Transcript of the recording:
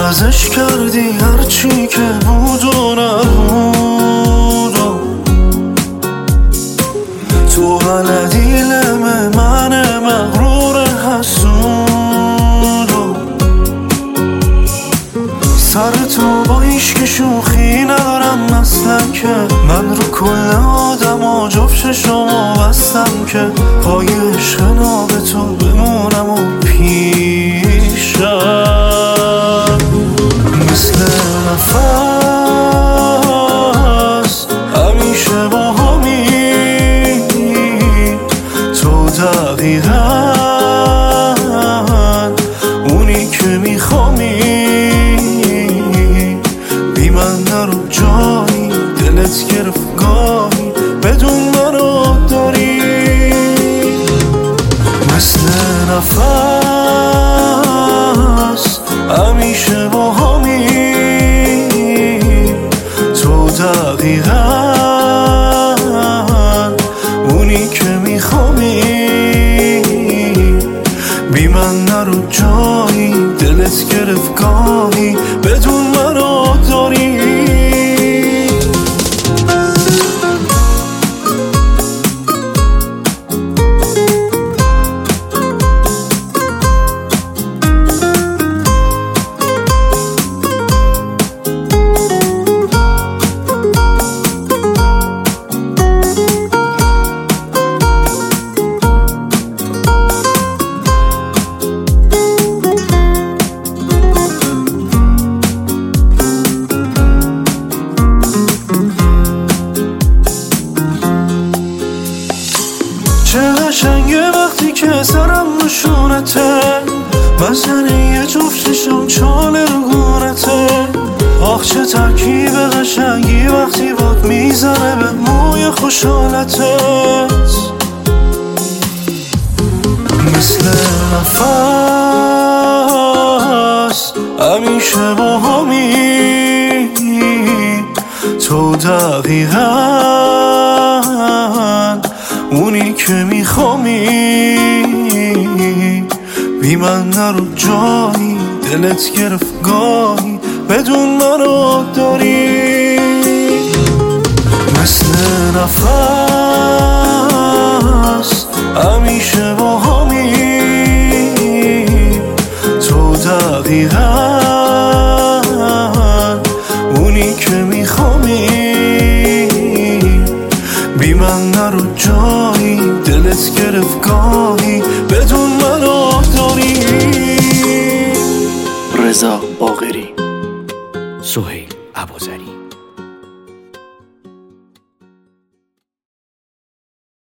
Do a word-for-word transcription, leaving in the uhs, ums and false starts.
عوضش کردی هرچی که بود و نبود. تو بلدی لم من مغرور حسود. سر تو با هیچکی شوخی ندارم اصلا که من رو کل آدم ها جفت شما بستم که پای عشق ناب تو بمونم و پیشم مثل نفس همیشه با همی. تو دقیقا اونی که میخوامی، بی من نرو جایی دلت گرفت گاهی بدون منو داری. مثل نفس همیشه با همی. تو دقیقا اونی که میخوامی، بی من نرو جایی دلت گرفت گاهی بدون منو داری. چه قشنگه وقتی که سرم نشونته، بزنه یه جفت چشم چاله رو گونته. آخ چه ترکیب قشنگی وقتی باد میزنه به موی خوشحالتت. مثل نفس همیشه با همی. تو دقیقا اونی که میخوامی، بی من نرو جایی دلت گرفت گاهی بدون منو داری. مثل نفس همیشه با همی. تو دقیقا اونی که میخوامی، بی من نرو جایی دلت گرفت گاهی بدون منو داری. رضا باقری، سهیل ابوذری.